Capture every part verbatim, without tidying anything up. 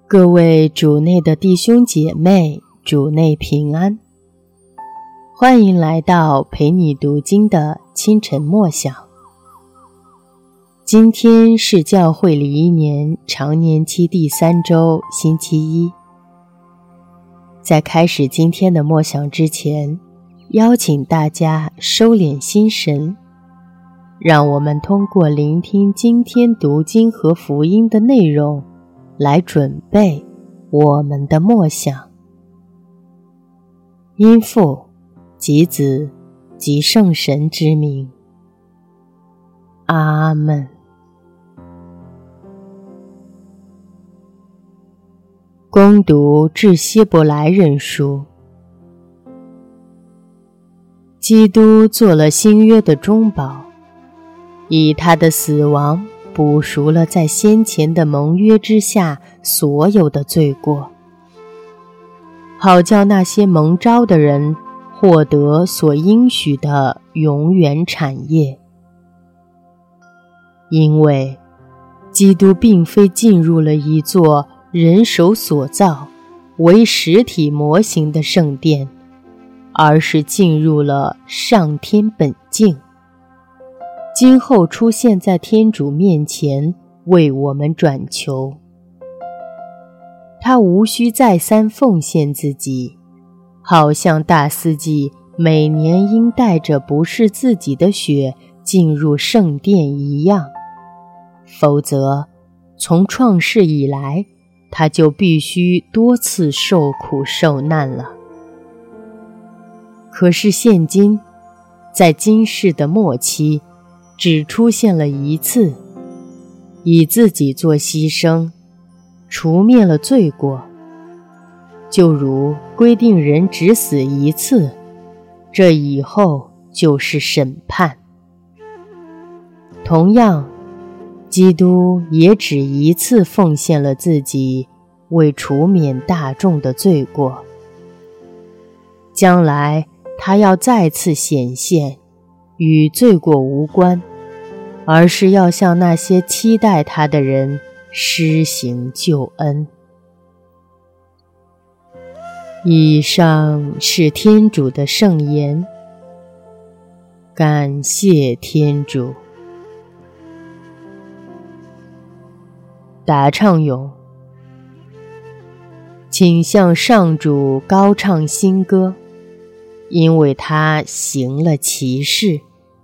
各位主内的弟兄姐妹，主内平安，欢迎来到陪你读经的清晨默想。今天是教会里一年常年期第三周，星期一。在开始今天的默想之前，邀请大家收敛心神，让我们通过聆听今天读经和福音的内容来准备我们的默想。因父及子及圣神之名，阿们。恭读致希伯来人书。基督做了新约的中保，以他的死亡补赎了在先前的盟约之下所有的罪过，好叫那些蒙召的人获得所应许的永远产业。因为基督并非进入了一座人手所造为实体模型的圣殿，而是进入了上天本境，今后出现在天主面前为我们转求。他无需再三奉献自己，好像大司祭每年应带着不是自己的血进入圣殿一样，否则从创世以来他就必须多次受苦受难了。可是现今在今世的末期只出现了一次，以自己做牺牲，除灭了罪过，就如规定人只死一次，这以后就是审判。同样，基督也只一次奉献了自己，为除免大众的罪过。将来他要再次显现，与罪过无关，而是要向那些期待他的人施行救恩。以上是天主的圣言，感谢天主。答唱咏，请向上主高唱新歌，因为他行了奇事。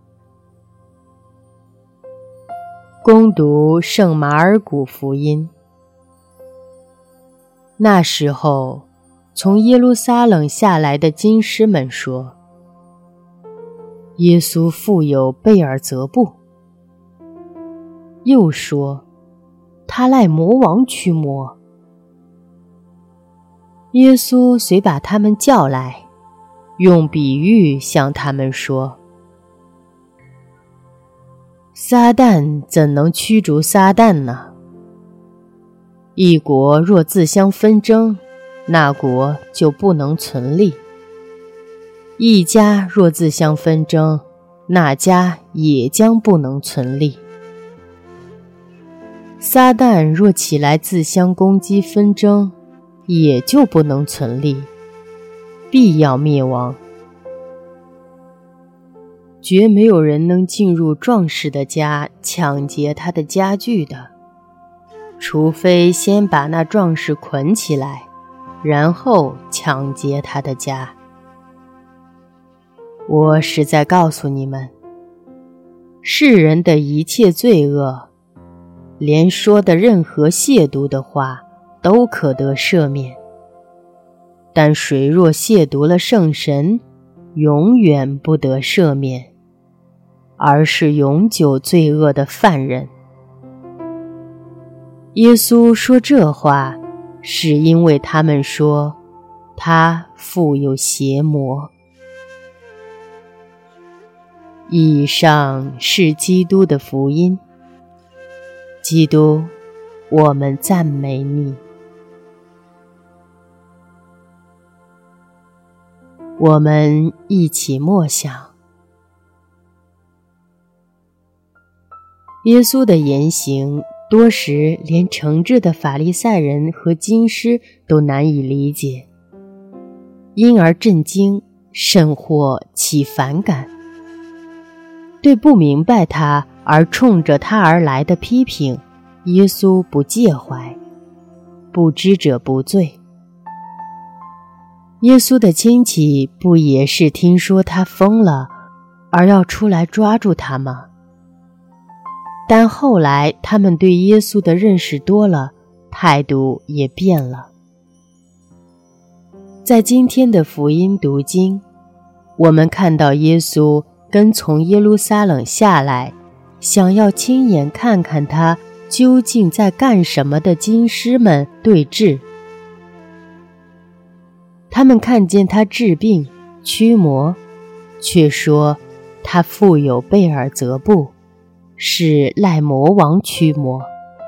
恭读圣马尔谷福音。那时候，从耶路撒冷下来的经师们说，耶稣附有贝尔泽布，又说他赖魔王驱魔。耶稣遂把他们叫来，用比喻向他们说，撒旦怎能驱逐撒旦呢？一国若自相纷争，那国就不能存立；一家若自相纷争，那家也将不能存立。撒旦若起来自相攻击纷争，也就不能存立，必要灭亡。绝没有人能进入壮士的家抢劫他的家具的，除非先把那壮士捆起来，然后抢劫他的家。我实在告诉你们，世人的一切罪恶，连说的任何亵渎的话都可得赦免，但谁若亵渎了圣神，永远不得赦免，而是永久罪恶的犯人。耶稣说这话，是因为他们说他附有邪魔。以上是基督的福音。基督，我们赞美你。我们一起默想。耶稣的言行多时连诚挚的法利赛人和经师都难以理解，因而震惊，甚或起反感。对不明白他而冲着他而来的批评，耶稣不介怀，不知者不罪。耶稣的亲戚不也是听说他疯了，而要出来抓住他吗？但后来他们对耶稣的认识多了，态度也变了。在今天的福音读经，我们看到耶稣跟从耶路撒冷下来，想要亲眼看看他究竟在干什么的经师们对峙。他们看见他治病驱魔，却说他附有贝尔泽布，是赖魔王驱魔。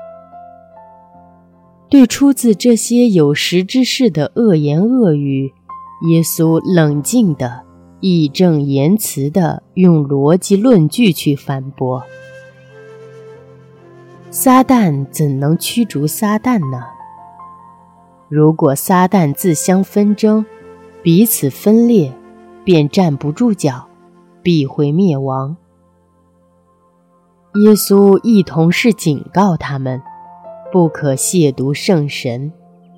对出自这些有识之士的恶言恶语，耶稣冷静地、义正言辞地用逻辑论据去反驳。撒旦怎能驱逐撒旦呢？如果撒旦自相纷争，彼此分裂，便站不住脚，必会灭亡。耶稣一同是警告他们，不可亵渎圣神。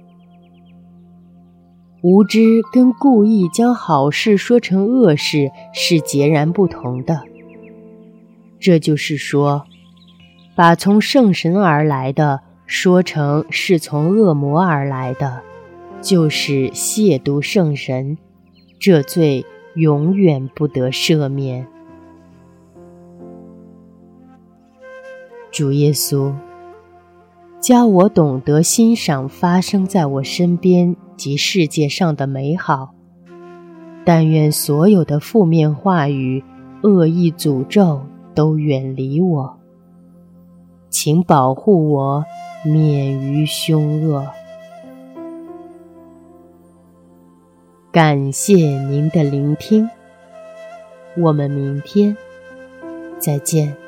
无知跟故意将好事说成恶事是截然不同的。这就是说，把从圣神而来的说成是从恶魔而来的，就是亵渎圣神，这罪永远不得赦免。主耶稣，教我懂得欣赏发生在我身边及世界上的美好，但愿所有的负面话语、恶意诅咒都远离我。请保护我免于凶恶。感谢您的聆听，我们明天再见。